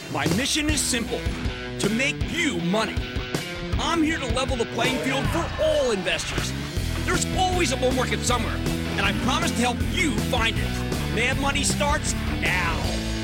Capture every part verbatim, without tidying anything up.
My mission is simple, to make you money. I'm here to level the playing field for all investors. There's always a bull market somewhere, and I promise to help you find it. Mad Money starts now.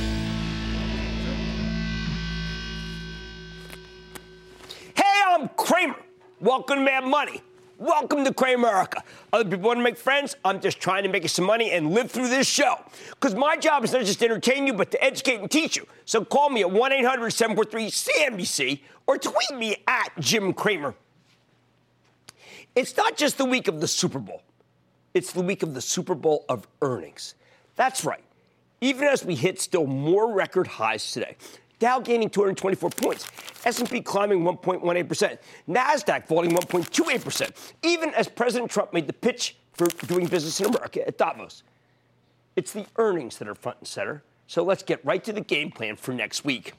Hey, I'm Cramer. Welcome to Mad Money. Welcome to Cramerica. Other people want to make friends. I'm just trying to make you some money and live through this show. Because my job is not just to entertain you, but to educate and teach you. So call me at one eight hundred seven four three C N B C or tweet me at Jim Cramer. It's not just the week of the Super Bowl. It's the week of the Super Bowl of earnings. That's right. Even as we hit still more record highs today. Dow gaining two hundred twenty-four points. S and P climbing one point one eight percent. NASDAQ falling one point two eight percent. Even as President Trump made the pitch for doing business in America at Davos. It's the earnings that are front and center. So let's get right to the game plan for next week.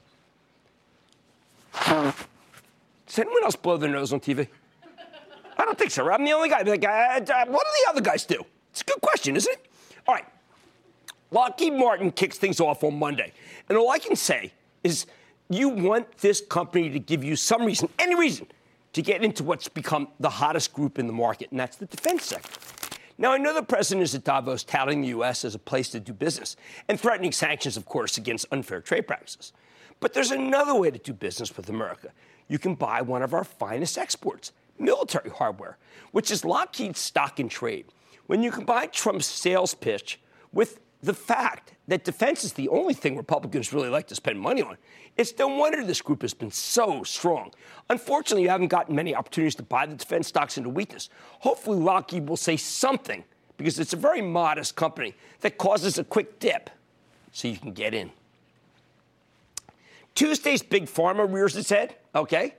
Does anyone else blow their nose on T V? I don't think so. I'm the only guy. Like, uh, what do the other guys do? It's a good question, isn't it? All right. Lockheed Martin kicks things off on Monday. And all I can say is you want this company to give you some reason, any reason, to get into what's become the hottest group in the market, and that's the defense sector. Now, I know the president is at Davos touting the U S as a place to do business and threatening sanctions, of course, against unfair trade practices. But there's another way to do business with America. You can buy one of our finest exports, military hardware, which is Lockheed's stock in trade. When you combine Trump's sales pitch with the fact that defense is the only thing Republicans really like to spend money on, it's no wonder this group has been so strong. Unfortunately, you haven't gotten many opportunities to buy the defense stocks into weakness. Hopefully, Lockheed will say something, because it's a very modest company that causes a quick dip so you can get in. Tuesday's Big Pharma rears its head, okay?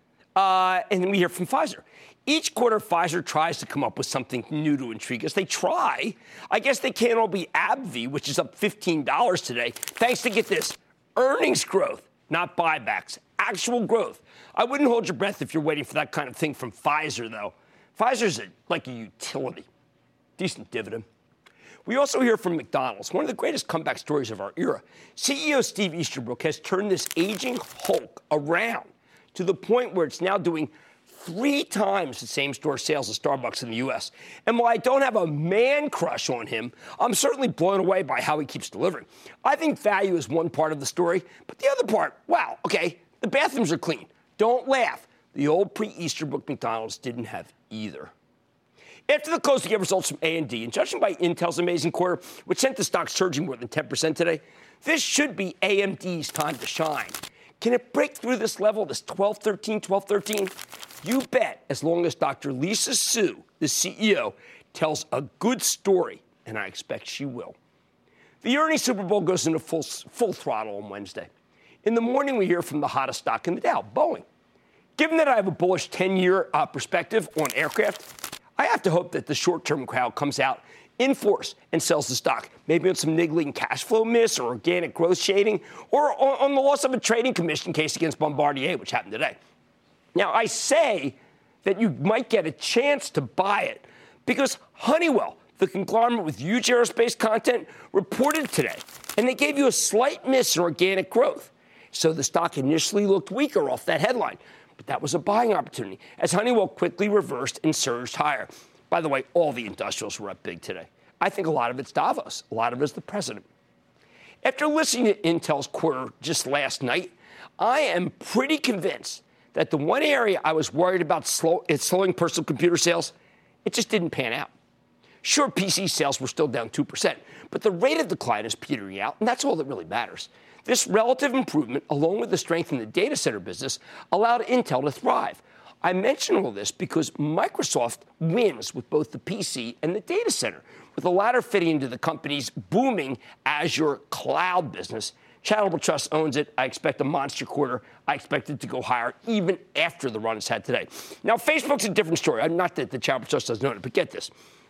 Uh, and then we hear from Pfizer. Each quarter, Pfizer tries to come up with something new to intrigue us. They try. I guess they can't all be AbbVie, which is up fifteen dollars today, thanks to, get this, earnings growth, not buybacks, actual growth. I wouldn't hold your breath if you're waiting for that kind of thing from Pfizer, though. Pfizer's a, like a utility. Decent dividend. We also hear from McDonald's, one of the greatest comeback stories of our era. C E O Steve Easterbrook has turned this aging Hulk around to the point where it's now doing three times the same-store sales of Starbucks in the U S. And while I don't have a man crush on him, I'm certainly blown away by how he keeps delivering. I think value is one part of the story, but the other part, wow, okay, the bathrooms are clean. Don't laugh. The old pre-Easterbrook McDonald's didn't have either. After the close, we get results from A and D, and judging by Intel's amazing quarter, which sent the stock surging more than ten percent today, this should be A M D's time to shine. Can it break through this level, this twelve thirteen, twelve thirteen? You bet, as long as Doctor Lisa Su, the C E O, tells a good story, and I expect she will. The earnings Super Bowl goes into full, full throttle on Wednesday. In the morning, we hear from the hottest stock in the Dow, Boeing. Given that I have a bullish ten-year uh, perspective on aircraft, I have to hope that the short-term crowd comes out in force and sells the stock, maybe on some niggling cash flow miss or organic growth shading, or on, on the loss of a trading commission case against Bombardier, which happened today. Now, I say that you might get a chance to buy it because Honeywell, the conglomerate with huge aerospace content, reported today, and they gave you a slight miss in organic growth. So the stock initially looked weaker off that headline, but that was a buying opportunity as Honeywell quickly reversed and surged higher. By the way, all the industrials were up big today. I think a lot of it's Davos. A lot of it's the president. After listening to Intel's quarter just last night, I am pretty convinced that the one area I was worried about slow, it's slowing personal computer sales, it just didn't pan out. Sure, P C sales were still down two percent, but the rate of decline is petering out, and that's all that really matters. This relative improvement, along with the strength in the data center business, allowed Intel to thrive. I mention all this because Microsoft wins with both the P C and the data center, with the latter fitting into the company's booming Azure cloud business. Charitable Trust owns it. I expect a monster quarter. I expect it to go higher even after the run it's had today. Now, Facebook's a different story. Not that the Charitable Trust doesn't own it, but get this.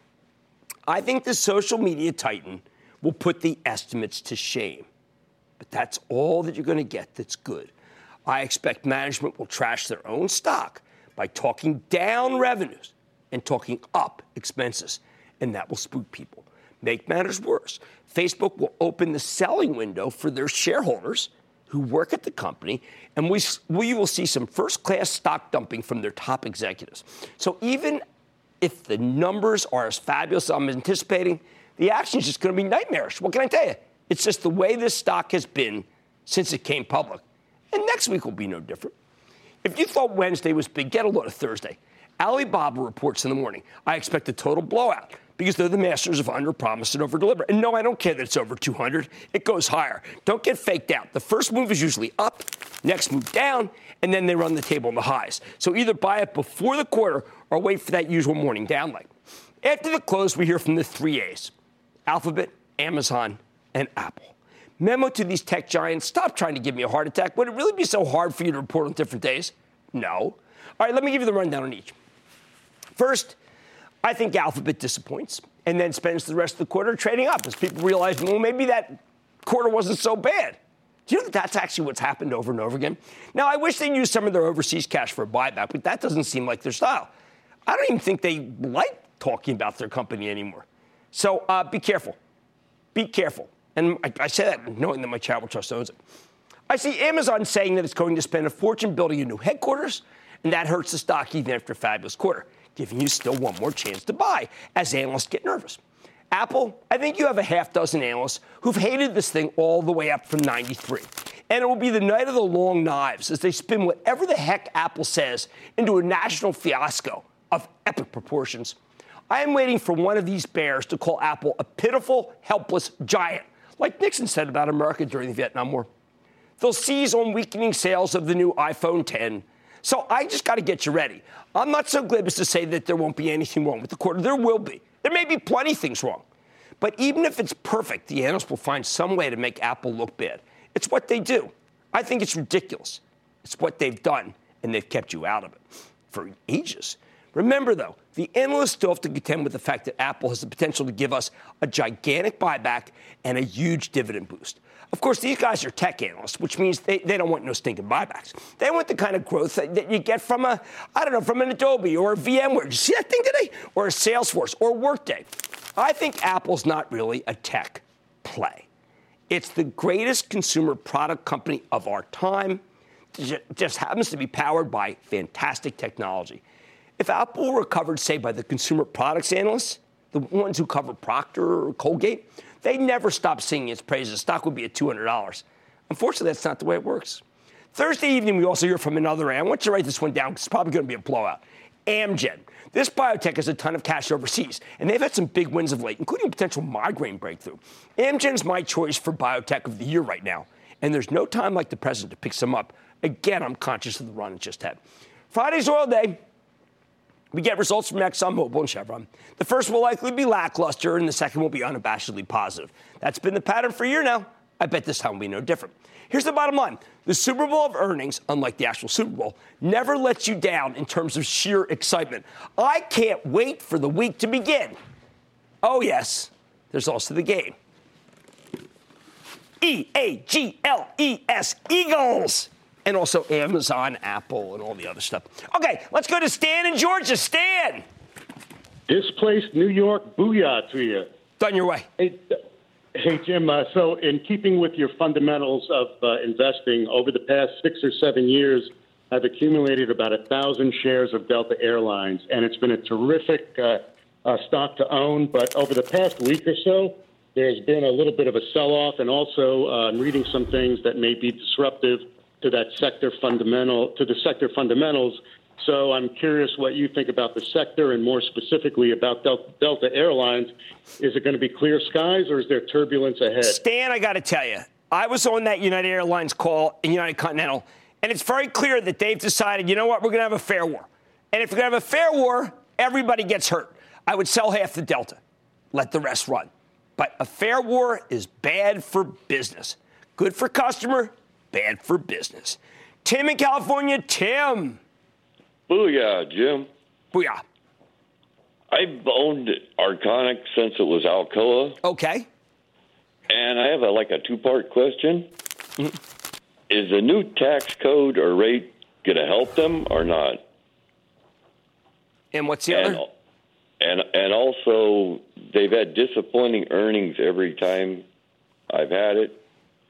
I think the social media titan will put the estimates to shame. But that's all that you're going to get that's good. I expect management will trash their own stock by talking down revenues and talking up expenses, and that will spook people. Make matters worse, Facebook will open the selling window for their shareholders who work at the company, and we, we will see some first-class stock dumping from their top executives. So even if the numbers are as fabulous as I'm anticipating, the action is just going to be nightmarish. What can I tell you? It's just the way this stock has been since it came public. And next week will be no different. If you thought Wednesday was big, get a load of Thursday. Alibaba reports in the morning. I expect a total blowout because they're the masters of under-promise and over-deliver. And no, I don't care that it's over two hundred. It goes higher. Don't get faked out. The first move is usually up, next move down, and then they run the table on the highs. So either buy it before the quarter or wait for that usual morning down leg. After the close, we hear from the three A's, Alphabet, Amazon, and Apple. Memo to these tech giants, stop trying to give me a heart attack. Would it really be so hard for you to report on different days? No. All right, let me give you the rundown on each. First, I think Alphabet disappoints and then spends the rest of the quarter trading up as people realize, well, maybe that quarter wasn't so bad. Do you know that that's actually what's happened over and over again? Now, I wish they'd use some of their overseas cash for a buyback, but that doesn't seem like their style. I don't even think they like talking about their company anymore. So uh, be careful. Be careful. And I, I say that knowing that my charitable trust owns it. I see Amazon saying that it's going to spend a fortune building a new headquarters, and that hurts the stock even after a fabulous quarter, giving you still one more chance to buy as analysts get nervous. Apple, I think you have a half dozen analysts who've hated this thing all the way up from ninety-three. And it will be the night of the long knives as they spin whatever the heck Apple says into a national fiasco of epic proportions. I am waiting for one of these bears to call Apple a pitiful, helpless giant, like Nixon said about America during the Vietnam War. They'll seize on weakening sales of the new iPhone ten. So I just got to get you ready. I'm not so glib as to say that there won't be anything wrong with the quarter. There will be. There may be plenty of things wrong. But even if it's perfect, the analysts will find some way to make Apple look bad. It's what they do. I think it's ridiculous. It's what they've done, and they've kept you out of it for ages. Remember, though, the analysts still have to contend with the fact that Apple has the potential to give us a gigantic buyback and a huge dividend boost. Of course, these guys are tech analysts, which means they, they don't want no stinking buybacks. They want the kind of growth that, that you get from a, I don't know, from an Adobe or a VMware. Did you see that thing today? Or a Salesforce or Workday. I think Apple's not really a tech play. It's the greatest consumer product company of our time. It just happens to be powered by fantastic technology. If Apple recovered, say, by the consumer products analysts, the ones who cover Procter or Colgate, they never stop singing its praises. The stock would be at two hundred dollars. Unfortunately, that's not the way it works. Thursday evening, we also hear from another, and I want you to write this one down because it's probably going to be a blowout. Amgen. This biotech has a ton of cash overseas, and they've had some big wins of late, including a potential migraine breakthrough. Amgen's my choice for biotech of the year right now, and there's no time like the present to pick some up. Again, I'm conscious of the run it just had. Friday's oil day. We get results from ExxonMobil and Chevron. The first will likely be lackluster, and the second will be unabashedly positive. That's been the pattern for a year now. I bet this time will be no different. Here's the bottom line. The Super Bowl of earnings, unlike the actual Super Bowl, never lets you down in terms of sheer excitement. I can't wait for the week to begin. Oh, yes, there's also the game. E A G L E S, Eagles. And also Amazon, Apple, and all the other stuff. Okay, let's go to Stan in Georgia. Stan! Displaced New York, booyah to you. Done your way. Hey, hey Jim, uh, so in keeping with your fundamentals of uh, investing, over the past six or seven years, I've accumulated about one thousand shares of Delta Airlines, and it's been a terrific uh, uh, stock to own. But over the past week or so, there's been a little bit of a sell-off, and also uh, I'm reading some things that may be disruptive to that sector fundamental, to the sector fundamentals. So I'm curious what you think about the sector and more specifically about Del- Delta Airlines. Is it going to be clear skies or is there turbulence ahead? Stan, I got to tell you, I was on that United Airlines call in United Continental, and it's very clear that they've decided, you know what, we're going to have a fair war. And if we're going to have a fair war, everybody gets hurt. I would sell half the Delta, let the rest run. But a fair war is bad for business. Good for customer, bad for business. Tim in California. Tim. Booyah, Jim. Booyah. I've owned Arconic since it was Alcoa. Okay. And I have a, like a two-part question. Mm-hmm. Is the new tax code or rate going to help them or not? And what's the and, other? And, and also, they've had disappointing earnings every time I've had it.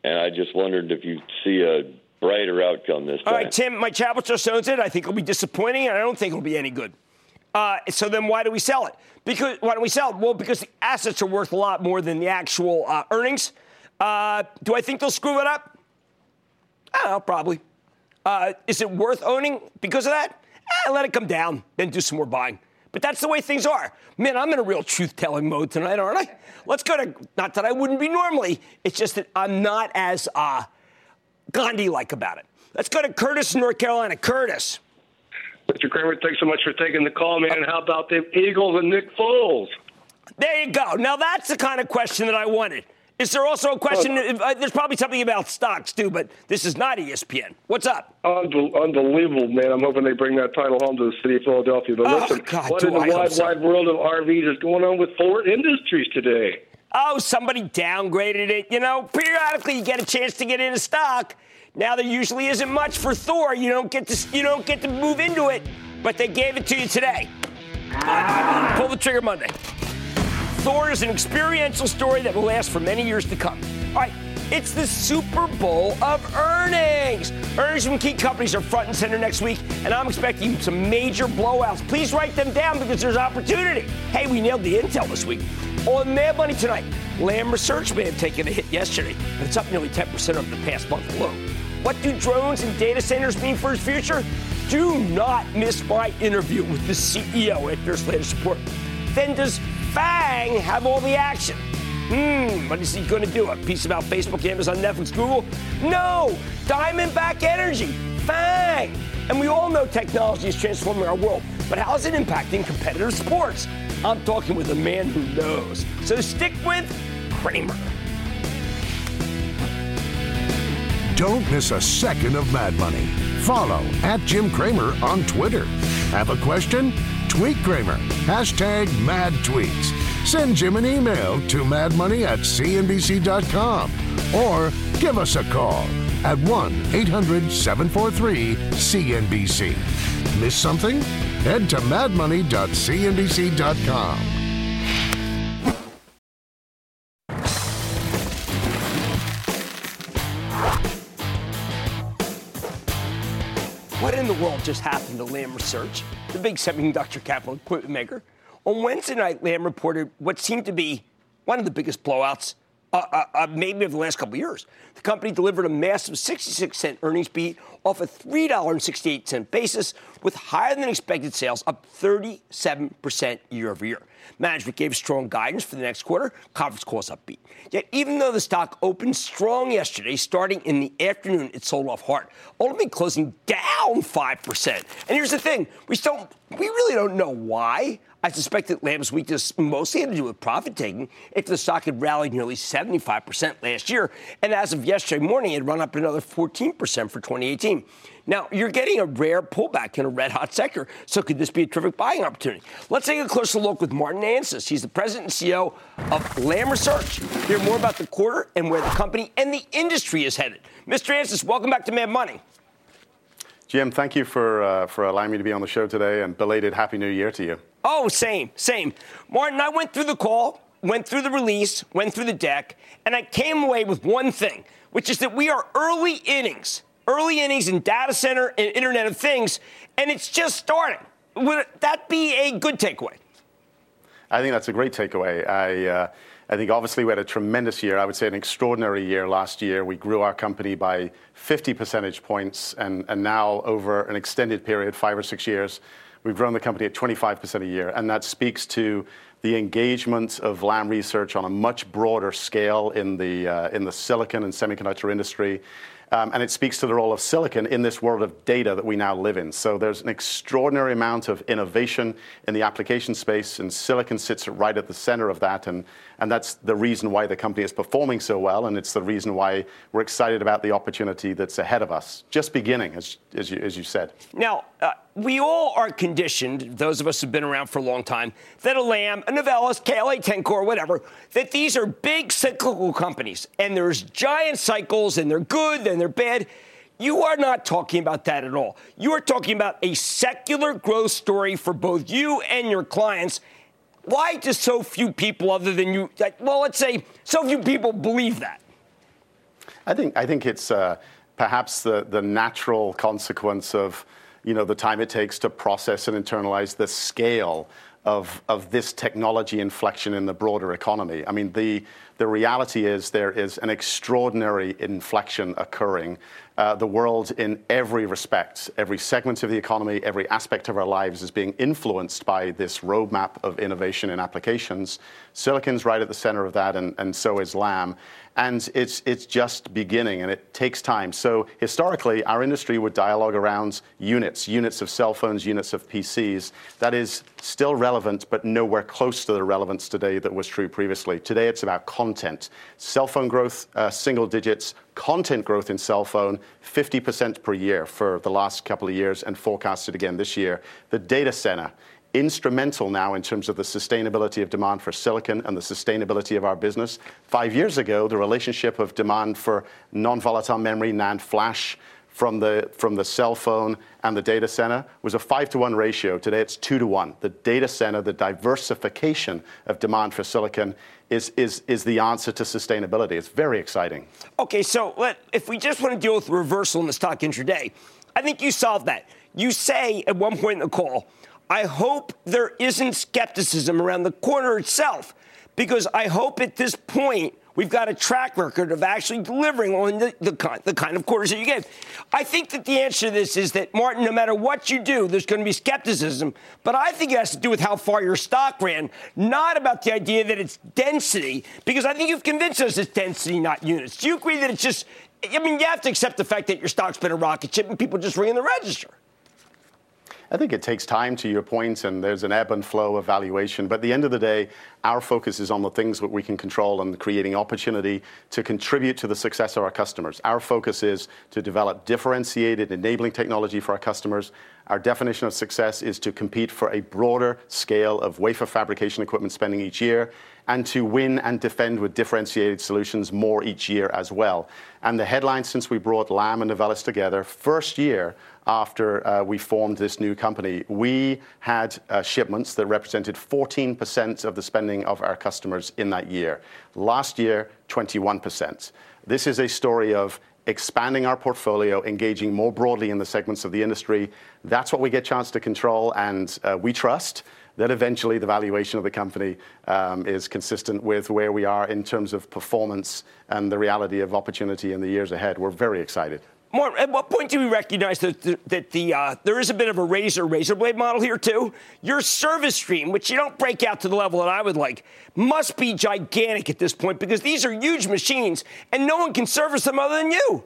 and I just wondered if you see a brighter outcome this time. All right, Tim, my Chapel just owns it. I think it'll be disappointing, and I don't think it'll be any good. Uh, so then why do we sell it? Because why don't we sell it? Well, because the assets are worth a lot more than the actual uh, earnings. Uh, do I think they'll screw it up? I don't know, probably. Uh, is it worth owning because of that? Eh, let it come down, then do some more buying. But that's the way things are. Man, I'm in a real truth-telling mode tonight, aren't I? Let's go to, not that I wouldn't be normally, it's just that I'm not as uh, Gandhi-like about it. Let's go to Curtis in North Carolina. Curtis. Mister Cramer, thanks so much for taking the call, man. How about the Eagles and Nick Foles? There you go. Now, that's the kind of question that I wanted. Is there also a question? Oh. Uh, there's probably something about stocks, too, but this is not E S P N. What's up? Unbelievable, man. I'm hoping they bring that title home to the city of Philadelphia. But oh, listen, God, what in the I wide, so. wide world of R Vs is going on with Ford Industries today? Oh, somebody downgraded it. You know, periodically you get a chance to get into stock. Now there usually isn't much for Thor. You don't get to, you don't get to move into it, but they gave it to you today. Uh, pull the trigger Monday. Thor is an experiential story that will last for many years to come. All right, it's the Super Bowl of earnings. Earnings from key companies are front and center next week, and I'm expecting some major blowouts. Please write them down because there's opportunity. Hey, we nailed the intel this week. On Mad Money tonight, Lam Research may have taken a hit yesterday, but it's up nearly ten percent over the past month alone. What do drones and data centers mean for its future? Do not miss my interview with the C E O at Nurse Latest Report. Then does FANG have all the action? Hmm, what is he going to do? A piece about Facebook, Amazon, Netflix, Google? No! Diamondback Energy, FANG! And we all know technology is transforming our world, but how is it impacting competitive sports? I'm talking with a man who knows. So stick with Cramer. Don't miss a second of Mad Money. Follow at Jim Cramer on Twitter. Have a question? Tweet Cramer. Hashtag Mad Tweets. Send Jim an email to madmoney at c n b c dot com or give us a call at one eight hundred seven four three C N B C. Miss something? Head to mad money dot c n b c dot com. What in the world just happened to Lam Research, the big semiconductor capital equipment maker? On Wednesday night, Lam reported what seemed to be one of the biggest blowouts uh, uh, uh, maybe of the last couple of years. The company delivered a massive sixty-six cent earnings beat off a three dollars and sixty-eight cents basis, with higher-than-expected sales up thirty-seven percent year over year. Management gave strong guidance for the next quarter. Conference calls upbeat. Yet, even though the stock opened strong yesterday, starting in the afternoon, it sold off hard, ultimately closing down five percent. And here's the thing. We still, we really don't know why. I suspect that Lam's weakness mostly had to do with profit-taking after the stock had rallied nearly seventy-five percent last year. And as of yesterday morning, it had run up another fourteen percent for twenty eighteen. Now, you're getting a rare pullback in a red-hot sector, so could this be a terrific buying opportunity? Let's take a closer look with Martin Ansis. He's the president and C E O of Lam Research. Hear more about the quarter and where the company and the industry is headed. Mister Ansis, welcome back to Mad Money. Jim, thank you for uh, for allowing me to be on the show today, and belated Happy New Year to you. Oh, same, same. Martin, I went through the call, went through the release, went through the deck, and I came away with one thing, which is that we are early innings, early innings in data center and Internet of Things, and it's just starting. Would that be a good takeaway? I think that's a great takeaway. I, uh, I think obviously we had a tremendous year. I would say an extraordinary year last year. We grew our company by fifty percentage points, and, and now over an extended period, five or six years, we've grown the company at twenty-five percent a year. And that speaks to the engagement of Lam Research on a much broader scale in the, uh, in the silicon and semiconductor industry. Um, and it speaks to the role of silicon in this world of data that we now live in. So there's an extraordinary amount of innovation in the application space, and silicon sits right at the center of that. And, and that's the reason why the company is performing so well, and it's the reason why we're excited about the opportunity that's ahead of us, just beginning, as, as, you, as you said. Now, uh, we all are conditioned, those of us who've been around for a long time, that a Lam, a Novellus, K L A Tencor, whatever, that these are big cyclical companies, and there's giant cycles, and they're good, and they're bad. You are not talking about that at all. You are talking about a secular growth story for both you and your clients. Why do so few people other than you, well, let's say so few people believe that? I think I think it's uh, perhaps the, the natural consequence of, you know, the time it takes to process and internalize the scale of of this technology inflection in the broader economy. I mean, the the reality is there is an extraordinary inflection occurring. Uh, the world, in every respect, every segment of the economy, every aspect of our lives is being influenced by this roadmap of innovation and applications. Silicon's right at the center of that, and, and so is Lam. And it's it's just beginning, and it takes time. So historically, our industry would dialogue around units, units of cell phones, units of P Cs. That is still relevant, but nowhere close to the relevance today that was true previously. Today, it's about content. Cell phone growth, uh, single digits. Content growth in cell phone, fifty percent per year for the last couple of years, and forecasted again this year. The data center, instrumental now in terms of the sustainability of demand for silicon and the sustainability of our business. Five years ago, the relationship of demand for non-volatile memory, NAND flash, from the from the cell phone and the data center was a five to one ratio. Today it's two to one. The data center, the diversification of demand for silicon is is is the answer to sustainability. It's very exciting. Okay, so let, if we just want to deal with reversal in the stock intraday, I think you solved that. You say at one point in the call, I hope there isn't skepticism around the corner itself, because I hope at this point we've got a track record of actually delivering on the, the, kind, the kind of quarters that you gave. I think that the answer to this is that, Martin, no matter what you do, there's going to be skepticism. But I think it has to do with how far your stock ran, not about the idea that it's density, because I think you've convinced us it's density, not units. Do you agree that it's just, I mean, you have to accept the fact that your stock's been a rocket ship and people just ring in the register? I think it takes time, to your point, and there's an ebb and flow of valuation. But at the end of the day, our focus is on the things that we can control and creating opportunity to contribute to the success of our customers. Our focus is to develop differentiated, enabling technology for our customers. Our definition of success is to compete for a broader scale of wafer fabrication equipment spending each year, and to win and defend with differentiated solutions more each year as well. And the headline since we brought Lam and Novellus together, first year after uh, we formed this new company, we had uh, shipments that represented fourteen percent of the spending of our customers in that year. Last year, twenty-one percent. This is a story of expanding our portfolio, engaging more broadly in the segments of the industry. That's what we get a chance to control, and uh, we trust that eventually the valuation of the company um, is consistent with where we are in terms of performance and the reality of opportunity in the years ahead. We're very excited. Mark, at what point do we recognize that the, that the uh, there is a bit of a razor razor blade model here too? Your service stream, which you don't break out to the level that I would like, must be gigantic at this point, because these are huge machines and no one can service them other than you.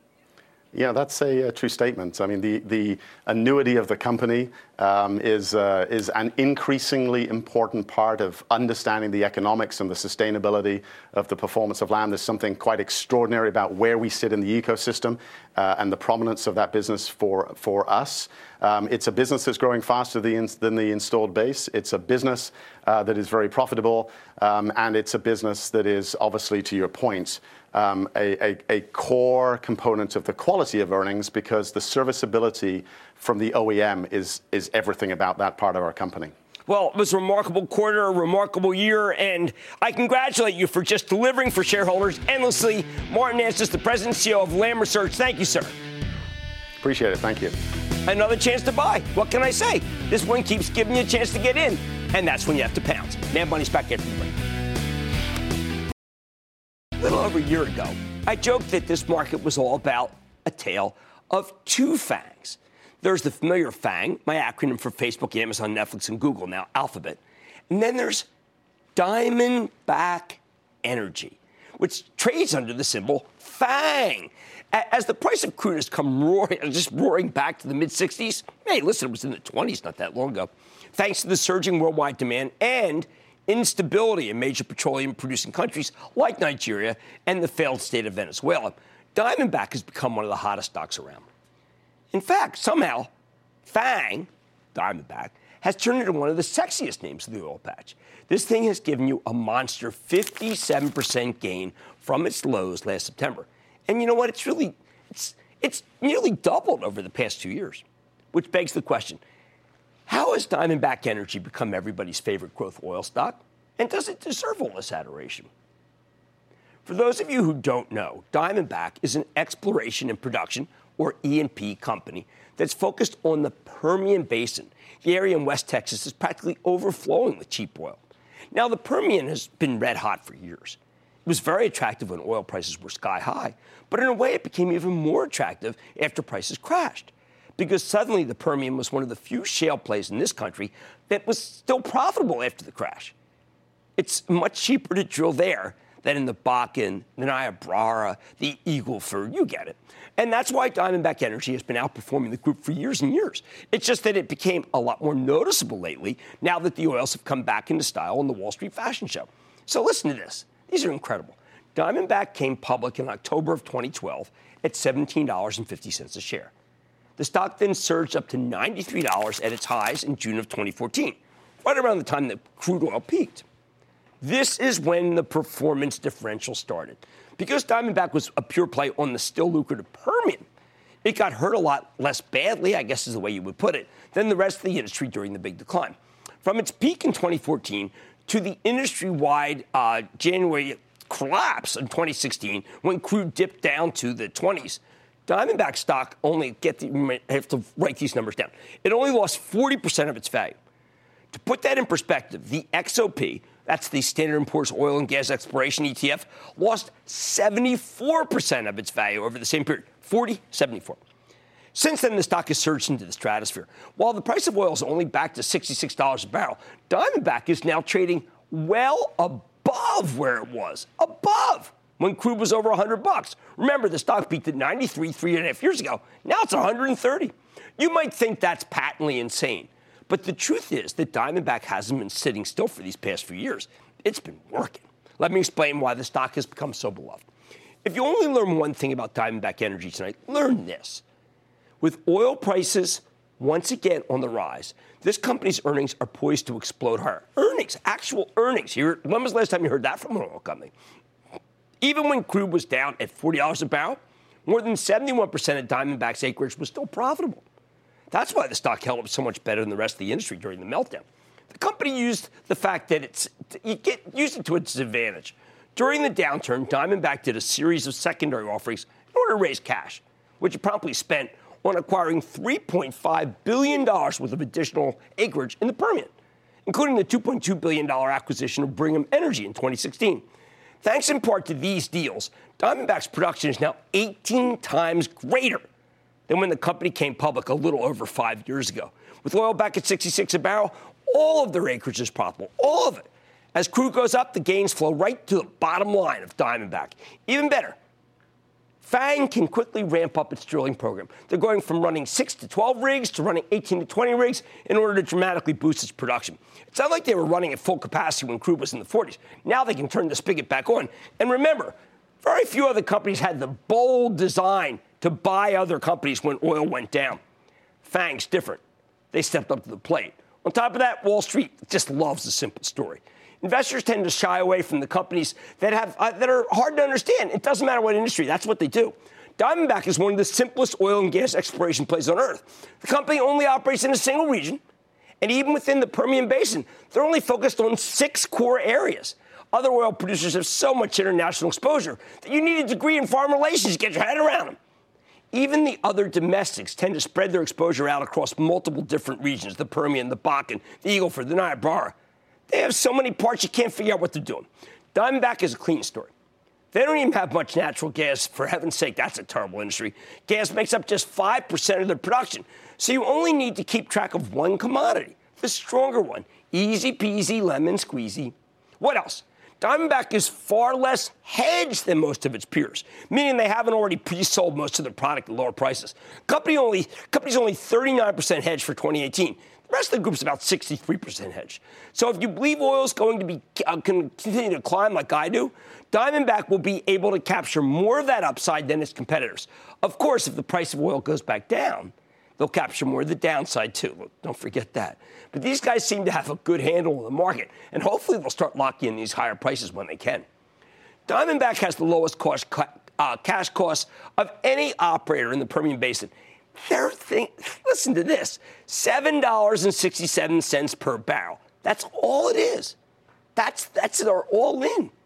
Yeah, that's a, a true statement. I mean, the, the annuity of the company um, is, uh, is an increasingly important part of understanding the economics and the sustainability of the performance of Lam. There's something quite extraordinary about where we sit in the ecosystem uh, and the prominence of that business for, for us. Um, it's a business that's growing faster than, than the installed base. It's a business uh, that is very profitable, um, and it's a business that is, obviously, to your point, Um, a, a, a core component of the quality of earnings, because the serviceability from the O E M is, is everything about that part of our company. Well, it was a remarkable quarter, a remarkable year, and I congratulate you for just delivering for shareholders endlessly. Martin Anstice, the President and C E O of Lam Research. Thank you, sir. Appreciate it. Thank you. Another chance to buy. What can I say? This one keeps giving you a chance to get in, and that's when you have to pounce. Mad Money's back after the break. A little over a year ago, I joked that this market was all about a tale of two fangs. There's the familiar FANG, my acronym for Facebook, Amazon, Netflix, and Google, now Alphabet. And then there's Diamondback Energy, which trades under the symbol FANG. As the price of crude has come roaring, just roaring back to the mid-sixties, hey, listen, it was in the twenties not that long ago, thanks to the surging worldwide demand and instability in major petroleum-producing countries like Nigeria and the failed state of Venezuela, Diamondback has become one of the hottest stocks around. In fact, somehow, FANG, Diamondback, has turned into one of the sexiest names of the oil patch. This thing has given you a monster fifty-seven percent gain from its lows last September. And you know what? It's really, it's, it's nearly doubled over the past two years, which begs the question, how has Diamondback Energy become everybody's favorite growth oil stock? And does it deserve all this adoration? For those of you who don't know, Diamondback is an exploration and production, or E and P company, that's focused on the Permian Basin. The area in West Texas is practically overflowing with cheap oil. Now, the Permian has been red hot for years. It was very attractive when oil prices were sky high, but in a way it became even more attractive after prices crashed, because suddenly the Permian was one of the few shale plays in this country that was still profitable after the crash. It's much cheaper to drill there than in the Bakken, the Niobrara, the Eagle Ford, you get it. And that's why Diamondback Energy has been outperforming the group for years and years. It's just that it became a lot more noticeable lately now that the oils have come back into style on the Wall Street fashion show. So listen to this. These are incredible. Diamondback came public in October of twenty twelve at seventeen dollars and fifty cents a share. The stock then surged up to ninety-three dollars at its highs in June of twenty fourteen, right around the time that crude oil peaked. This is when the performance differential started. Because Diamondback was a pure play on the still lucrative Permian, it got hurt a lot less badly, I guess is the way you would put it, than the rest of the industry during the big decline. From its peak in twenty fourteen to the industry-wide uh, January collapse in twenty sixteen, when crude dipped down to the twenties, Diamondback stock only, get the, I have to write these numbers down, it only lost forty percent of its value. To put that in perspective, the X O P, that's the Standard and Poor's Oil and Gas Exploration E T F, lost seventy-four percent of its value over the same period, forty, seventy-four. Since then, the stock has surged into the stratosphere. While the price of oil is only back to sixty-six dollars a barrel, Diamondback is now trading well above where it was, above when crude was over one hundred bucks. Remember, the stock peaked at ninety-three three and a half years ago. Now it's one hundred thirty. You might think that's patently insane. But the truth is that Diamondback hasn't been sitting still for these past few years. It's been working. Let me explain why the stock has become so beloved. If you only learn one thing about Diamondback Energy tonight, learn this. With oil prices once again on the rise, this company's earnings are poised to explode higher. Earnings, actual earnings. Here, when was the last time you heard that from an oil company? Even when crude was down at forty dollars a barrel, more than seventy-one percent of Diamondback's acreage was still profitable. That's why the stock held up so much better than the rest of the industry during the meltdown. The company used the fact that it's you get used it to its advantage. During the downturn, Diamondback did a series of secondary offerings in order to raise cash, which it promptly spent on acquiring three point five billion dollars worth of additional acreage in the Permian, including the two point two billion dollars acquisition of Brigham Energy in twenty sixteen. Thanks in part to these deals, Diamondback's production is now eighteen times greater than when the company came public a little over five years ago. With oil back at sixty-six a barrel, all of their acreage is profitable, all of it. As crude goes up, the gains flow right to the bottom line of Diamondback. Even better, Fang can quickly ramp up its drilling program. They're going from running six to twelve rigs to running eighteen to twenty rigs in order to dramatically boost its production. It's not like they were running at full capacity when crude was in the forties. Now they can turn the spigot back on. And remember, very few other companies had the bold design to buy other companies when oil went down. Fang's different. They stepped up to the plate. On top of that, Wall Street just loves a simple story. Investors tend to shy away from the companies that have uh, that are hard to understand. It doesn't matter what industry. That's what they do. Diamondback is one of the simplest oil and gas exploration plays on earth. The company only operates in a single region, and even within the Permian Basin, they're only focused on six core areas. Other oil producers have so much international exposure that you need a degree in foreign relations to get your head around them. Even the other domestics tend to spread their exposure out across multiple different regions, the Permian, the Bakken, the Eagle Ford, the Niobrara. They have so many parts you can't figure out what they're doing. Diamondback is a clean story. They don't even have much natural gas. For heaven's sake, that's a terrible industry. Gas makes up just five percent of their production. So you only need to keep track of one commodity, the stronger one. Easy peasy, lemon squeezy. What else? Diamondback is far less hedged than most of its peers, meaning they haven't already pre-sold most of their product at lower prices. Company only, company's only thirty-nine percent hedged for twenty eighteen. The rest of the group's about sixty-three percent hedged. So if you believe oil is going to be uh, continue to climb like I do, Diamondback will be able to capture more of that upside than its competitors. Of course, if the price of oil goes back down, they'll capture more of the downside, too. Look, don't forget that. But these guys seem to have a good handle on the market, and hopefully they'll start locking in these higher prices when they can. Diamondback has the lowest cost, uh, cash costs of any operator in the Permian Basin. Their thing, listen to this, seven dollars and sixty-seven cents per barrel. That's all it is. That's, that's their all-in.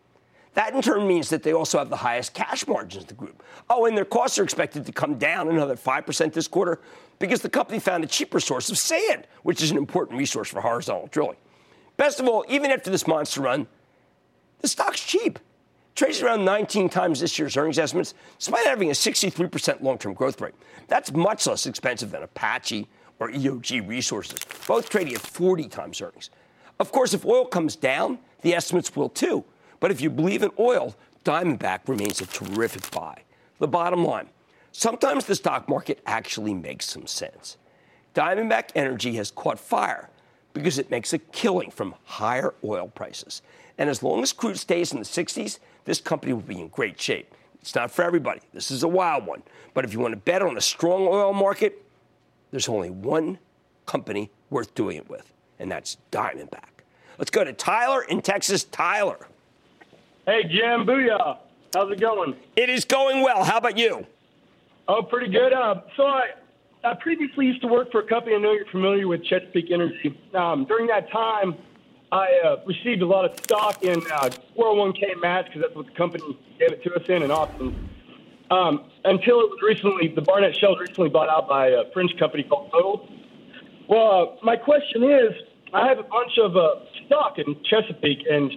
That in turn means that they also have the highest cash margins in the group. Oh, and their costs are expected to come down another five percent this quarter because the company found a cheaper source of sand, which is an important resource for horizontal drilling. Best of all, even after this monster run, the stock's cheap. Trades around nineteen times this year's earnings estimates, despite having a sixty-three percent long-term growth rate. That's much less expensive than Apache or E O G Resources, both trading at forty times earnings. Of course, if oil comes down, the estimates will too. But if you believe in oil, Diamondback remains a terrific buy. The bottom line, sometimes the stock market actually makes some sense. Diamondback Energy has caught fire because it makes a killing from higher oil prices. And as long as crude stays in the sixties, this company will be in great shape. It's not for everybody. This is a wild one. But if you want to bet on a strong oil market, there's only one company worth doing it with, and that's Diamondback. Let's go to Tyler in Texas. Tyler. Hey, Jim. Booyah. How's it going? It is going well. How about you? Oh, pretty good. Uh, so I, I previously used to work for a company I know you're familiar with, Chesapeake Energy. Um, during that time, I uh, received a lot of stock in uh, four oh one k match because that's what the company gave it to us in in Austin. Um, until it was recently, the Barnett Shell was recently bought out by a French company called Total. Well, uh, my question is, I have a bunch of uh, stock in Chesapeake, and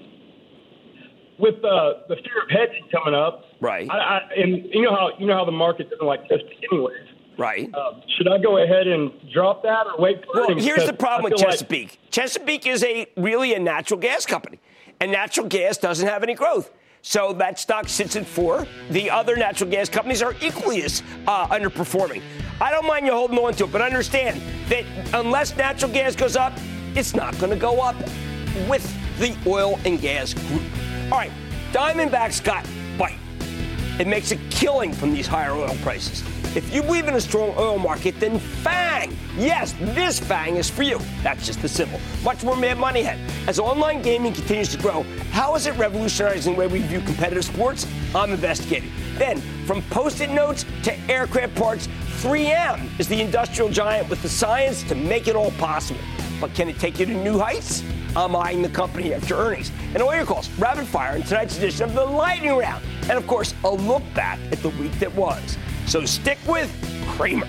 with uh, the fear of hedging coming up, right? I, I, and you know how you know how the market doesn't like Chesapeake anyways. Right. Uh, should I go ahead and drop that or wait for well, it? Well, here's the problem with Chesapeake. Like- Chesapeake is a really a natural gas company, and natural gas doesn't have any growth. So that stock sits at four. The other natural gas companies are equally as uh, underperforming. I don't mind you holding on to it, but understand that unless natural gas goes up, it's not going to go up with the oil and gas group. All right, Diamondback's got bite. It makes a killing from these higher oil prices. If you believe in a strong oil market, then FANG. Yes, this FANG is for you. That's just the symbol. Much more Mad Money ahead. As online gaming continues to grow, how is it revolutionizing the way we view competitive sports? I'm investigating. Then, from Post-it notes to aircraft parts, three M is the industrial giant with the science to make it all possible. But can it take you to new heights? I'm eyeing the company after earnings. And all your calls, rapid fire in tonight's edition of the Lightning Round. And of course, a look back at the week that was. So stick with Cramer.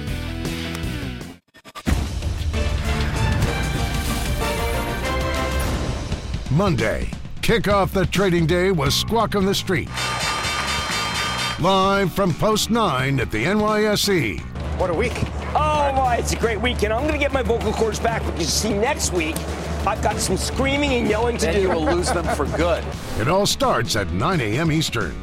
Monday, kick off the trading day was Squawk on the Street. Live from Post nine at the N Y S E. What a week. Oh, my, it's a great weekend. I'm going to get my vocal cords back because, see, next week, I've got some screaming and yelling to then do. You will lose them for good. It all starts at nine a.m. Eastern.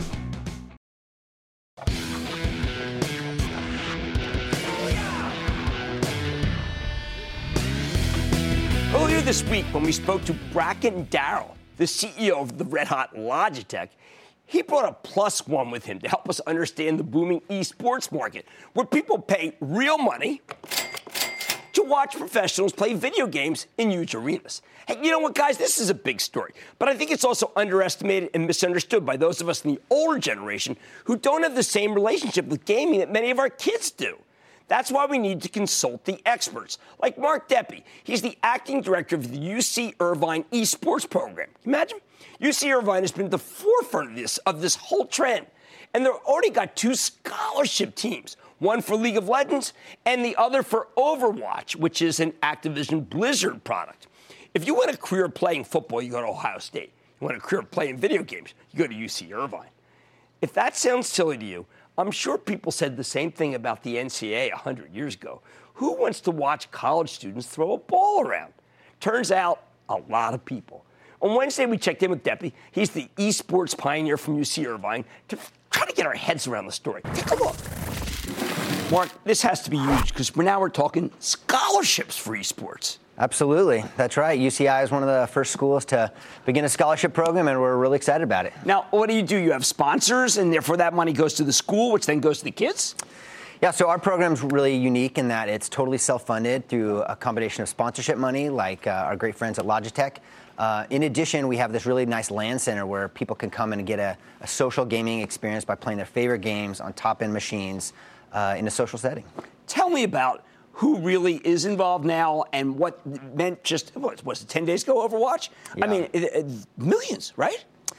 Earlier this week, when we spoke to Bracken Darrell, the C E O of the red-hot Logitech, he brought a plus one with him to help us understand the booming esports market, where people pay real money to watch professionals play video games in huge arenas. Hey, you know what, guys? This is a big story, but I think it's also underestimated and misunderstood by those of us in the older generation who don't have the same relationship with gaming that many of our kids do. That's why we need to consult the experts, like Mark Deppy. He's the acting director of the U C Irvine esports program. Can you imagine? U C Irvine has been at the forefront of this, of this whole trend. And they've already got two scholarship teams, one for League of Legends and the other for Overwatch, which is an Activision Blizzard product. If you want a career playing football, you go to Ohio State. You want a career playing video games, you go to U C Irvine. If that sounds silly to you, I'm sure people said the same thing about the N C A A one hundred years ago. Who wants to watch college students throw a ball around? Turns out, a lot of people. On Wednesday, we checked in with Deppy. He's the esports pioneer from U C Irvine to try to get our heads around the story. Take a look. Mark, this has to be huge because now we're talking scholarships for esports. Absolutely. That's right. U C I is one of the first schools to begin a scholarship program, and we're really excited about it. Now, what do you do? You have sponsors, and therefore that money goes to the school, which then goes to the kids? Yeah, so our program's really unique in that it's totally self-funded through a combination of sponsorship money, like uh, our great friends at Logitech. Uh, in addition, we have this really nice LAN center where people can come and get a, a social gaming experience by playing their favorite games on top-end machines uh, in a social setting. Tell me about who really is involved now and what meant just, what was it, ten days ago, Overwatch? Yeah. I mean, it, it, millions, right?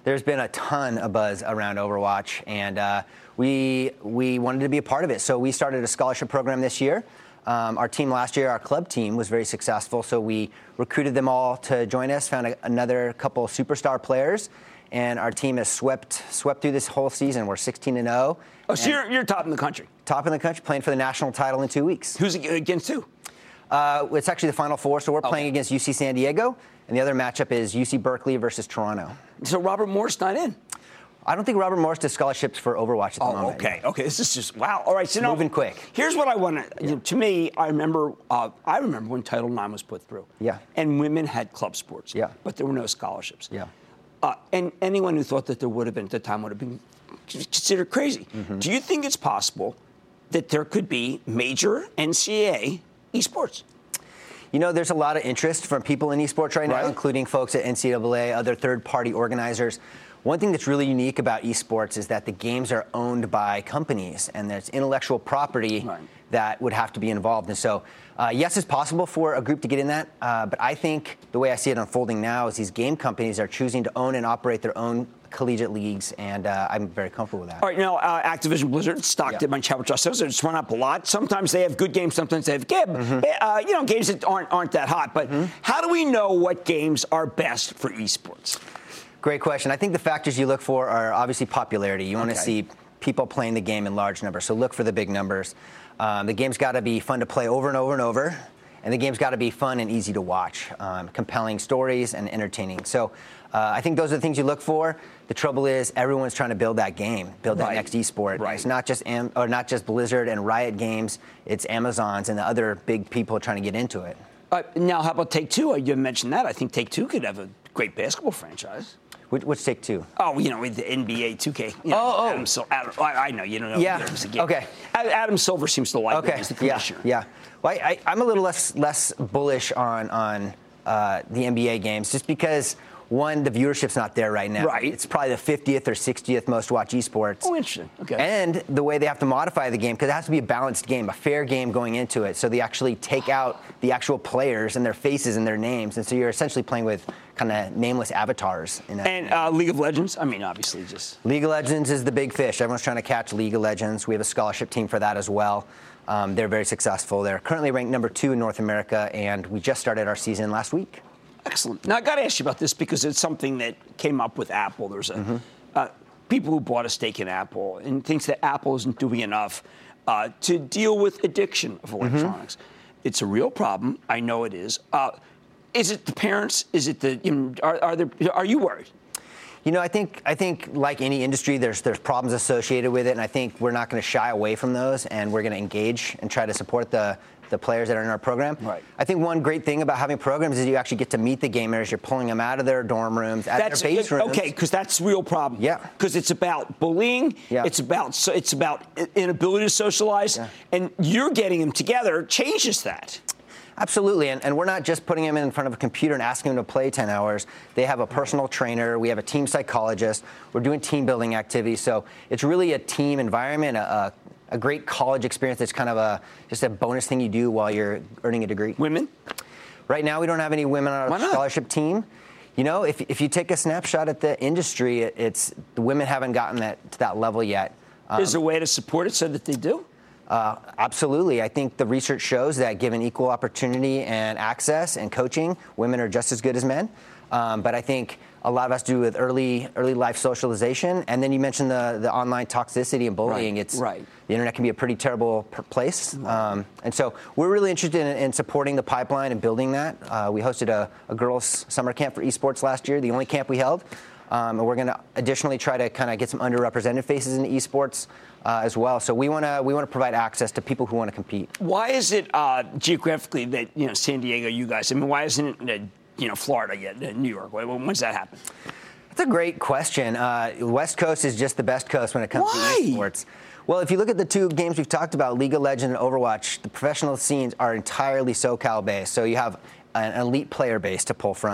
there's been a ton of buzz around Overwatch, and uh, we we wanted to be a part of it. So we started a scholarship program this year. Um, our team last year, our club team, was very successful, so we recruited them all to join us, found a, another couple of superstar players, and our team has swept swept through this whole season. We're sixteen and oh. Oh, so you're, you're top in the country? Top in the country, playing for the national title in two weeks. Who's against who? Uh, it's actually the Final Four, so we're okay. playing against U C San Diego, and the other matchup is U C Berkeley versus Toronto. So Robert Morris not in? I don't think Robert Morris does scholarships for Overwatch at the oh, moment. okay, okay. This is just wow. All right, so now, moving quick. Here's what I want to. Yeah. You know, to me, I remember. Uh, I remember when Title nine was put through. Yeah. And women had club sports. Yeah. But there were no scholarships. Yeah. Uh, and anyone who thought that there would have been at the time would have been considered crazy. Mm-hmm. Do you think it's possible that there could be major N C double A esports? You know, there's a lot of interest from people in esports right now, right. including folks at N C double A, other third-party organizers. One thing that's really unique about esports is that the games are owned by companies, and there's intellectual property right. that would have to be involved. And so, uh, yes, it's possible for a group to get in that, uh, but I think the way I see it unfolding now is these game companies are choosing to own and operate their own collegiate leagues, and uh, I'm very comfortable with that. All right, now, uh, Activision Blizzard, stock did my chat with Josh. It's run up a lot. Sometimes they have good games, sometimes they have gib. Mm-hmm. Uh, you know, games that aren't, aren't that hot. But mm-hmm. how do we know what games are best for esports? Great question. I think the factors you look for are obviously popularity. You want okay. to see people playing the game in large numbers, so look for the big numbers. Um, the game's got to be fun to play over and over and over, and the game's got to be fun and easy to watch, um, compelling stories and entertaining. So uh, I think those are the things you look for. The trouble is everyone's trying to build that game, build that right. next esport. Right. It's not just Am- or not just Blizzard and Riot Games. It's Amazon's and the other big people trying to get into it. Uh, now, how about Take-Two? You mentioned that. I think Take-Two could have a great basketball franchise. Which, which Take-Two? Oh, you know, with the N B A two K. You know, oh, oh. Adam Sil- Adam, I, I know, you don't know. Yeah, okay. Adam Silver seems to like okay. it as the commissioner. Yeah, yeah. Well, I, I'm a little less less bullish on, on uh, the N B A games just because, one, the viewership's not there right now. Right. It's probably the fiftieth or sixtieth most watched esports. Oh, interesting. Okay. And the way they have to modify the game, because it has to be a balanced game, a fair game going into it. So they actually take out the actual players and their faces and their names. And so you're essentially playing with kind of nameless avatars. In that and uh, League of Legends? I mean, obviously just... League of Legends is the big fish. Everyone's trying to catch League of Legends. We have a scholarship team for that as well. Um, they're very successful. They're currently ranked number two in North America, and we just started our season last week. Excellent. Now, I got to ask you about this because it's something that came up with Apple. There's a mm-hmm. uh, people who bought a stake in Apple and thinks that Apple isn't doing enough uh, to deal with addiction of electronics. Mm-hmm. It's a real problem. I know it is. Uh, is it the parents? Is it the? You know, are, are there? Are you worried? You know, I think I think like any industry, there's there's problems associated with it, and I think we're not going to shy away from those, and we're going to engage and try to support the. the players that are in our program. Right. I think one great thing about having programs is you actually get to meet the gamers. You're pulling them out of their dorm rooms, out that's, of their base rooms. Okay, because that's the real problem. Yeah. Because it's about bullying. Yeah. It's about so it's about inability to socialize, yeah. and you're getting them together changes that. Absolutely, and, and we're not just putting them in front of a computer and asking them to play ten hours. They have a personal trainer. We have a team psychologist. We're doing team building activities. So it's really a team environment, a, a a great college experience that's kind of a just a bonus thing you do while you're earning a degree. Women? Right now, we don't have any women on our scholarship team. You know, if if you take a snapshot at the industry, it, it's the women haven't gotten that to that level yet. Um, Is there a way to support it so that they do? Uh, absolutely. I think the research shows that given equal opportunity and access and coaching, women are just as good as men. Um, but I think a lot of us do with early early life socialization. And then you mentioned the, the online toxicity and bullying. Right, it's right. The internet can be a pretty terrible per place. Um, and so we're really interested in, in supporting the pipeline and building that. Uh, we hosted a, a girls' summer camp for esports last year, the only camp we held. Um, and we're going to additionally try to kind of get some underrepresented faces in esports uh, as well. So we want to we want to provide access to people who want to compete. Why is it uh, geographically that, you know, San Diego, you guys, I mean, why isn't it, uh, you know, Florida yet, uh, New York? When does that happen? That's a great question. Uh, West Coast is just the best coast when it comes Why? to esports. Well, if you look at the two games we've talked about, League of Legends and Overwatch, the professional scenes are entirely SoCal based. So you have an elite player base to pull from.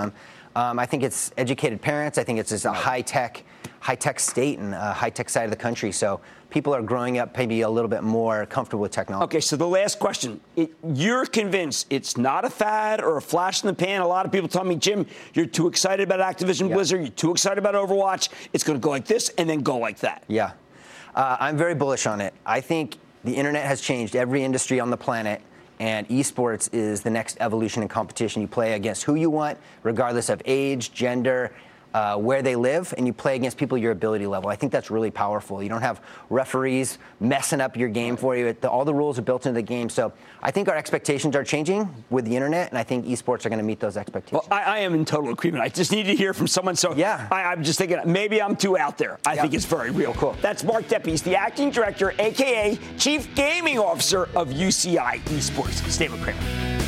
Um, I think it's educated parents. I think it's just a high-tech, high-tech state and a high-tech side of the country. So people are growing up maybe a little bit more comfortable with technology. Okay, so the last question. It, you're convinced it's not a fad or a flash in the pan. A lot of people tell me, Jim, you're too excited about Activision Yeah. Blizzard. You're too excited about Overwatch. It's going to go like this and then go like that. Yeah. Uh, I'm very bullish on it. I think the internet has changed every industry on the planet, and esports is the next evolution in competition. You play against who you want, regardless of age, gender, uh, where they live, and you play against people your ability level. I think that's really powerful. You don't have referees messing up your game for you. All the rules are built into the game. So I think our expectations are changing with the internet, and I think esports are going to meet those expectations. Well, I, I am in total agreement. I just need to hear from someone. So Yeah. I, I'm just thinking maybe I'm too out there. I Yeah. think it's very real. Cool. That's Mark Deppe. He's the acting director, a k a. Chief Gaming Officer of U C I Esports. Stay with Kramer.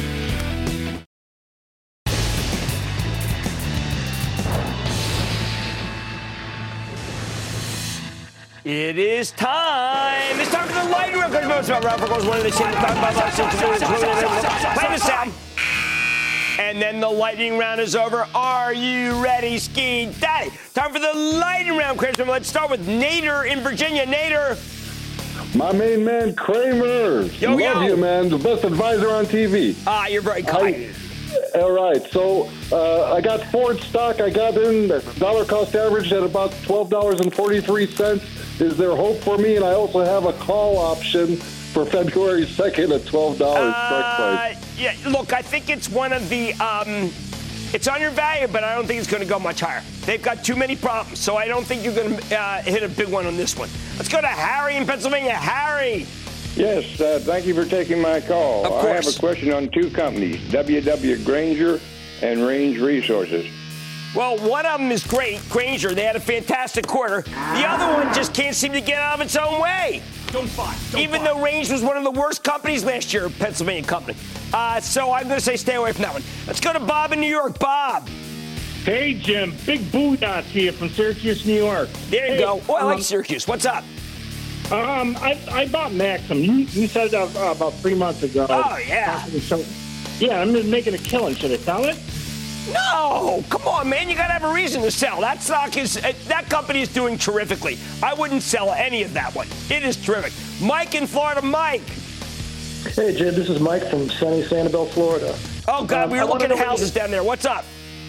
It is time. It's time for the lightning round. Because most of our round goes one of the same. Play the sound. And then the lightning round is over. Are you ready, Ski Daddy? Time for the lightning round, Chris. Let's start with Nader in Virginia. Nader. My main man, Kramer. Yo, Love yo. you, man. The best advisor on T V. Ah, you're very kind. I, all right. So uh, I got Ford stock. I got in the dollar cost average at about twelve dollars and forty-three cents. Is there hope for me? And I also have a call option for February second at twelve dollars strike price. Uh, yeah, look, I think it's one of the, um, it's on your value, but I don't think it's going to go much higher. They've got too many problems, so I don't think you're going to uh, hit a big one on this one. Let's go to Harry in Pennsylvania. Harry. Yes, uh, thank you for taking my call. Of I have course. a question on two companies, W W Grainger and Range Resources. Well, one of them is great, Grainger. They had a fantastic quarter. The other one just can't seem to get out of its own way. Don't buy. Don't Even buy. though Range was one of the worst companies last year, Pennsylvania company. Uh, so I'm going to say stay away from that one. Let's go to Bob in New York. Bob. Hey, Jim. Big booyah to you from Syracuse, New York. There you Hey, go. Oh, I like um, Syracuse. What's up? Um, I, I bought Maxim. You, you said that uh, about three months ago. Oh, yeah. So, yeah, I'm just making a killing. Should I sell it? No, come on, man. You got to have a reason to sell. That stock is, uh, that company is doing terrifically. I wouldn't sell any of that one. It is terrific. Mike in Florida. Mike. Hey, Jim. This is Mike from sunny Sanibel, Florida. Oh, God, Um, we I were wanna looking at know what houses you- down there. What's up?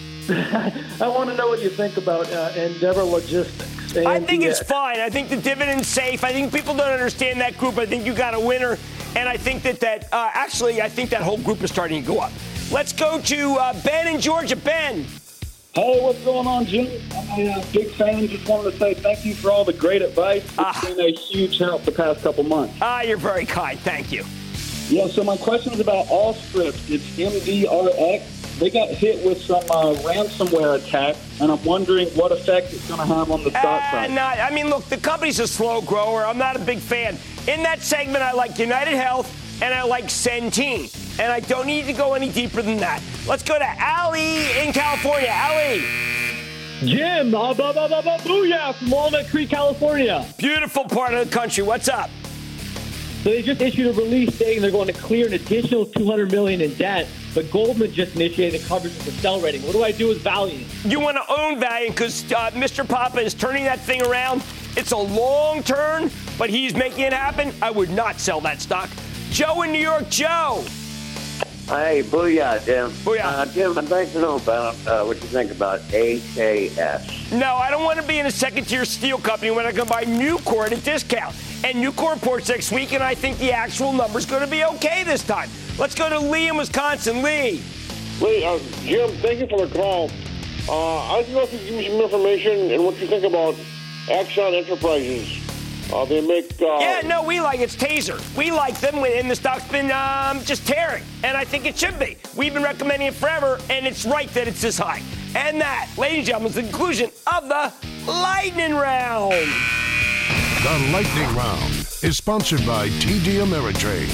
I want to know what you think about uh, Endeavor Logistics. And I think the, it's uh, fine. I think the dividend's safe. I think people don't understand that group. I think you got a winner. And I think that that, uh, actually, I think that whole group is starting to go up. Let's go to uh, Ben in Georgia. Ben. Hey, what's going on, Jim? I'm a uh, big fan. Just wanted to say thank you for all the great advice. It's Ah. been a huge help the past couple months. Ah, you're very kind. Thank you. Yeah, so my question is about Allscripts. It's M D R X. They got hit with some uh, ransomware attack, and I'm wondering what effect it's going to have on the stock Uh, price. not, I mean, look, the company's a slow grower. I'm not a big fan. In that segment, I like United Health and I like Centene. And I don't need to go any deeper than that. Let's go to Ali in California. Ali. Jim, uh, blah, blah, blah, blah, booyah from Walnut Creek, California. Beautiful part of the country. What's up? So they just issued a release saying they're going to clear an additional two hundred million dollars in debt, but Goldman just initiated coverage of the sell rating. What do I do with Valiant? You want to own Valiant because uh, Mister Papa is turning that thing around. It's a long turn, but he's making it happen. I would not sell that stock. Joe in New York. Joe. Hey, booyah, Jim. Booyah. Uh, Jim, I'd like to know about uh, what you think about A K S. No, I don't want to be in a second-tier steel company when I can buy Nucor at a discount. And Nucor reports next week, and I think the actual number's going to be okay this time. Let's go to Lee in Wisconsin. Lee. Lee, uh, Jim, thank you for the call. Uh, I'd love to give you some information and what you think about Axon Enterprises. Uh, they make... Uh, Yeah, no, we like it's Taser. We like them, and the stock's been um, just tearing. And I think it should be. We've been recommending it forever, and it's right that it's this high. And that, ladies and gentlemen, is the conclusion of the Lightning Round. The Lightning Round is sponsored by T D Ameritrade.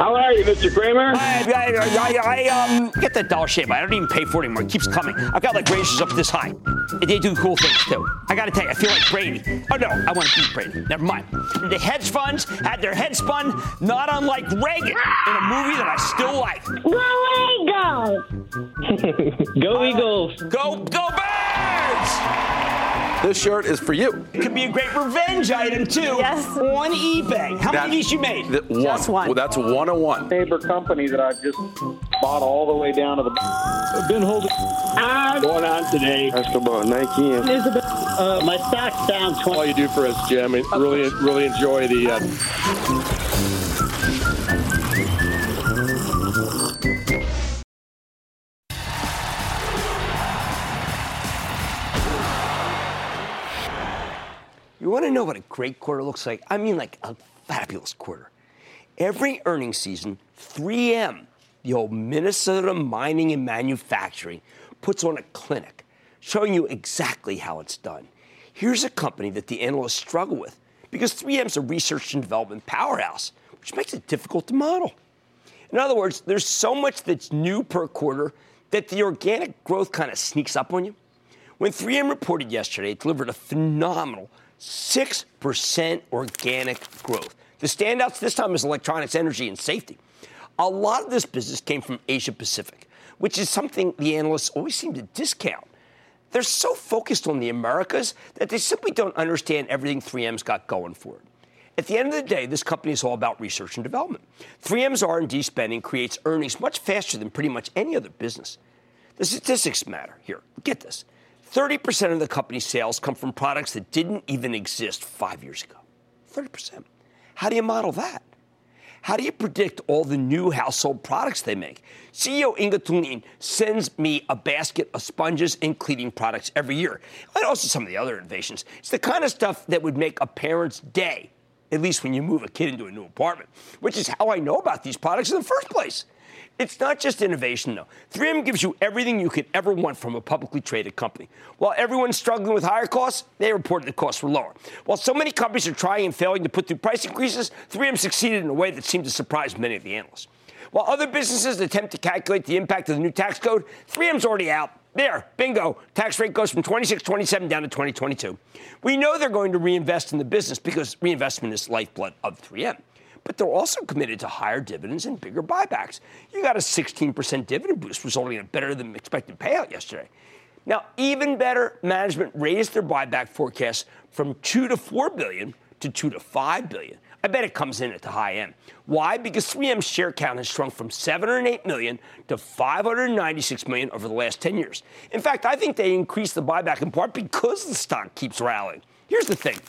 How are you, Mister Kramer? I, I, I, I um, get that Dollar Shave. I don't even pay for it anymore. It keeps coming. I've got like razors up this high. They do cool things too. I got to tell you, I feel like Brady. Oh no, I want to beat Brady. Never mind. The hedge funds had their head spun, not unlike Reagan in a movie that I still like. Go Eagles! Go Eagles! Go, go Birds! This shirt is for you. It could be a great revenge item, too. Yes. On eBay. How That- many of these you made? Th- one. Just one. Well, that's one oh one. Neighbor company that I've just bought all the way down to the. I've been holding. I'm going on today. That's about Nike. And Isabel. Uh, my stock's down twenty. All you do for us, Jim. I really, really enjoy the. Uh... You want to know what a great quarter looks like? I mean, like a fabulous quarter. Every earnings season, three M, the old Minnesota Mining and Manufacturing, puts on a clinic showing you exactly how it's done. Here's a company that the analysts struggle with because three M's a research and development powerhouse, which makes it difficult to model. In other words, there's so much that's new per quarter that the organic growth kind of sneaks up on you. When three M reported yesterday, it delivered a phenomenal six percent organic growth. The standouts this time is electronics, energy, and safety. A lot of this business came from Asia Pacific, which is something the analysts always seem to discount. They're so focused on the Americas that they simply don't understand everything three M's got going for it. At the end of the day, this company is all about research and development. three M's R and D spending creates earnings much faster than pretty much any other business. The statistics matter here. Get this. thirty percent of the company's sales come from products that didn't even exist five years ago. thirty percent. How do you model that? How do you predict all the new household products they make? C E O Inga Thulin sends me a basket of sponges and cleaning products every year, and also some of the other innovations. It's the kind of stuff that would make a parent's day, at least when you move a kid into a new apartment, which is how I know about these products in the first place. It's not just innovation, though. three M gives you everything you could ever want from a publicly traded company. While everyone's struggling with higher costs, they reported the costs were lower. While so many companies are trying and failing to put through price increases, three M succeeded in a way that seemed to surprise many of the analysts. While other businesses attempt to calculate the impact of the new tax code, three M's already out. There, bingo. Tax rate goes from twenty-six twenty-seven down to twenty twenty-two. We know they're going to reinvest in the business because reinvestment is lifeblood of three M. But they're also committed to higher dividends and bigger buybacks. You got a sixteen percent dividend boost, resulting in a better than expected payout yesterday. Now, even better, management raised their buyback forecast from two to four billion to two to five billion. I bet it comes in at the high end. Why? Because three M's share count has shrunk from seven hundred eight million to five hundred ninety-six million over the last ten years. In fact, I think they increased the buyback in part because the stock keeps rallying. Here's the thing.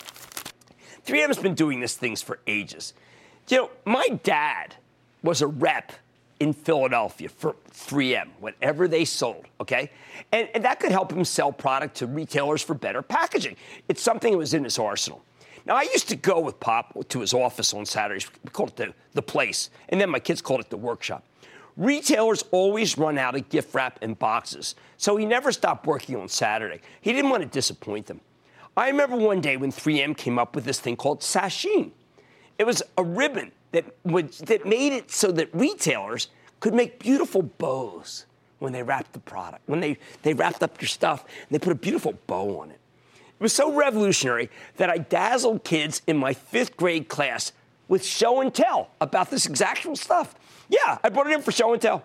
three M's been doing these things for ages. You know, my dad was a rep in Philadelphia for three M, whatever they sold, okay? And, and that could help him sell product to retailers for better packaging. It's something that was in his arsenal. Now, I used to go with Pop to his office on Saturdays. We called it the, the place, and then my kids called it the workshop. Retailers always run out of gift wrap and boxes, so he never stopped working on Saturday. He didn't want to disappoint them. I remember one day when three M came up with this thing called Sasheen. It was a ribbon that would, that made it so that retailers could make beautiful bows when they wrapped the product. When they, they wrapped up your stuff, and they put a beautiful bow on it. It was so revolutionary that I dazzled kids in my fifth grade class with show and tell about this exact stuff. Yeah, I brought it in for show and tell.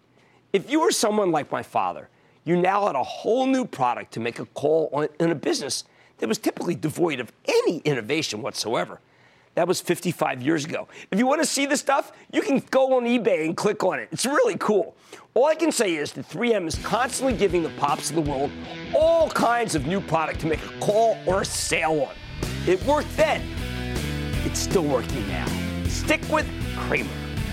If you were someone like my father, you now had a whole new product to make a call on in a business that was typically devoid of any innovation whatsoever. That was fifty-five years ago. If you want to see this stuff, you can go on eBay and click on it. It's really cool. All I can say is that three M is constantly giving the Pops of the world all kinds of new product to make a call or a sale on. It worked then. It's still working now. Stick with Kramer.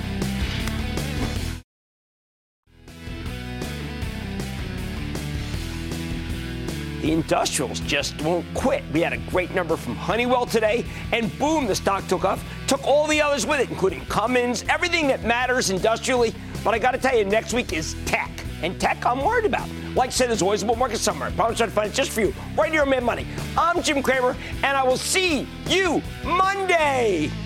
The industrials just won't quit. We had a great number from Honeywell today, and boom, the stock took off. Took all the others with it, including Cummins, everything that matters industrially. But I got to tell you, next week is tech. And tech I'm worried about. Like I said, there's always a bull market somewhere. I promise I'll find it just for you, right here on Mad Money. I'm Jim Kramer, and I will see you Monday.